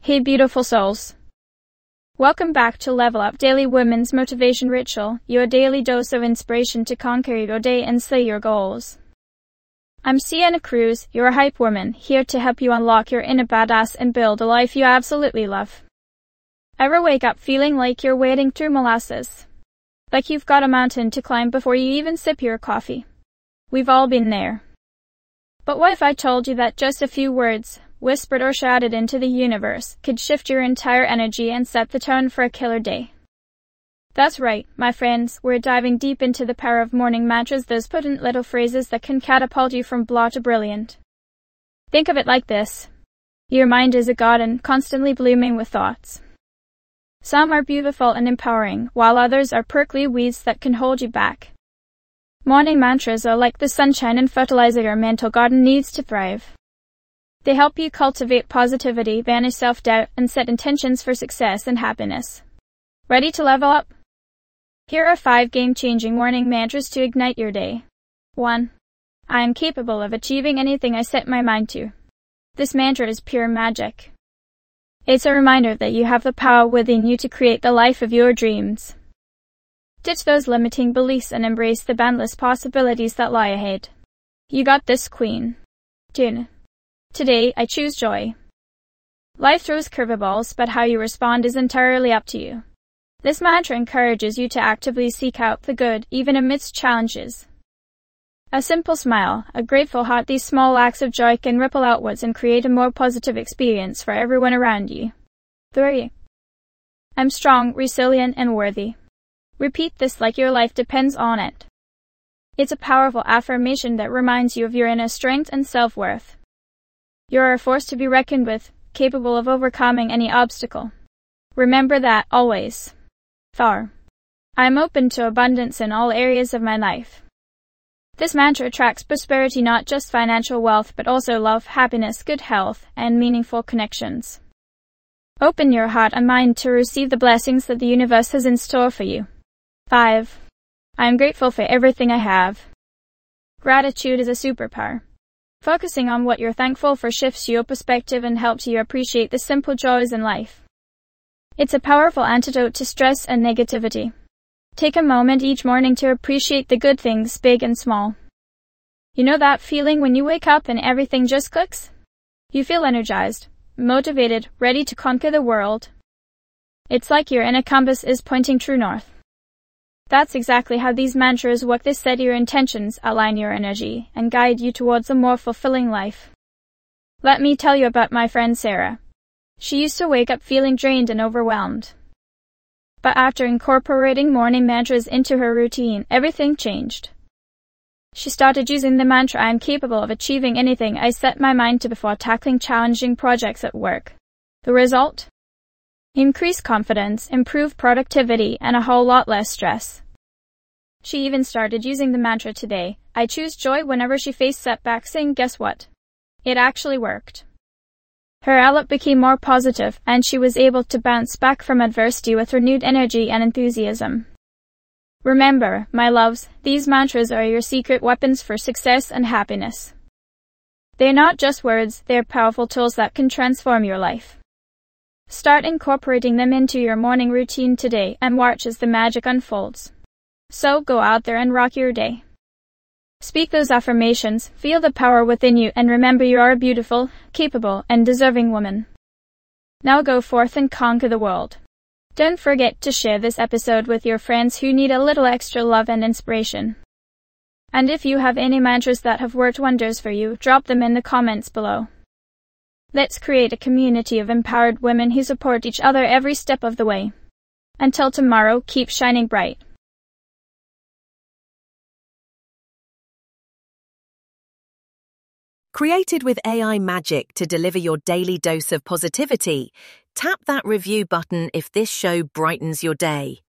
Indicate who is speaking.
Speaker 1: Hey beautiful souls. Welcome back to Level Up Daily Women's Motivation Ritual, your daily dose of inspiration to conquer your day and slay your goals. I'm Sienna Cruz, your hype woman, here to help you unlock your inner badass and build a life you absolutely love. Ever wake up feeling like you're wading through molasses? Like you've got a mountain to climb before you even sip your coffee? We've all been there. But what if I told you that just a few words, whispered or shouted into the universe, could shift your entire energy and set the tone for a killer day? That's right, my friends, we're diving deep into the power of morning mantras, those potent little phrases that can catapult you from blah to brilliant. Think of it like this. Your mind is a garden, constantly blooming with thoughts. Some are beautiful and empowering, while others are prickly weeds that can hold you back. Morning mantras are like the sunshine and fertilizer your mental garden needs to thrive. They help you cultivate positivity, banish self-doubt, and set intentions for success and happiness. Ready to level up? Here are 5 game-changing morning mantras to ignite your day. 1. I am capable of achieving anything I set my mind to. This mantra is pure magic. It's a reminder that you have the power within you to create the life of your dreams. Ditch those limiting beliefs and embrace the boundless possibilities that lie ahead. You got this, queen. 2. Today, I choose joy. Life throws curveballs, but how you respond is entirely up to you. This mantra encourages you to actively seek out the good, even amidst challenges. A simple smile, a grateful heart, these small acts of joy can ripple outwards and create a more positive experience for everyone around you. 3. I'm strong, resilient, and worthy. Repeat this like your life depends on it. It's a powerful affirmation that reminds you of your inner strength and self-worth. You're a force to be reckoned with, capable of overcoming any obstacle. Remember that, always. 4. I'm open to abundance in all areas of my life. This mantra attracts prosperity, not just financial wealth, but also love, happiness, good health, and meaningful connections. Open your heart and mind to receive the blessings that the universe has in store for you. 5. I am grateful for everything I have. Gratitude is a superpower. Focusing on what you're thankful for shifts your perspective and helps you appreciate the simple joys in life. It's a powerful antidote to stress and negativity. Take a moment each morning to appreciate the good things, big and small. You know that feeling when you wake up and everything just clicks? You feel energized, motivated, ready to conquer the world. It's like your inner compass is pointing true north. That's exactly how these mantras work. They set your intentions, align your energy, and guide you towards a more fulfilling life. Let me tell you about my friend Sarah. She used to wake up feeling drained and overwhelmed. But after incorporating morning mantras into her routine, everything changed. She started using the mantra, I am capable of achieving anything I set my mind to, before tackling challenging projects at work. The result? Increased confidence, improved productivity, and a whole lot less stress. She even started using the mantra today, I choose joy, whenever she faced setbacks, and guess what? It actually worked. Her outlook became more positive, and she was able to bounce back from adversity with renewed energy and enthusiasm. Remember, my loves, these mantras are your secret weapons for success and happiness. They're not just words, they're powerful tools that can transform your life. Start incorporating them into your morning routine today and watch as the magic unfolds. So go out there and rock your day. Speak those affirmations, feel the power within you, and remember you are a beautiful, capable, and deserving woman. Now go forth and conquer the world. Don't forget to share this episode with your friends who need a little extra love and inspiration. And if you have any mantras that have worked wonders for you, drop them in the comments below. Let's create a community of empowered women who support each other every step of the way. Until tomorrow, keep shining bright.
Speaker 2: Created with AI magic to deliver your daily dose of positivity, tap that review button if this show brightens your day.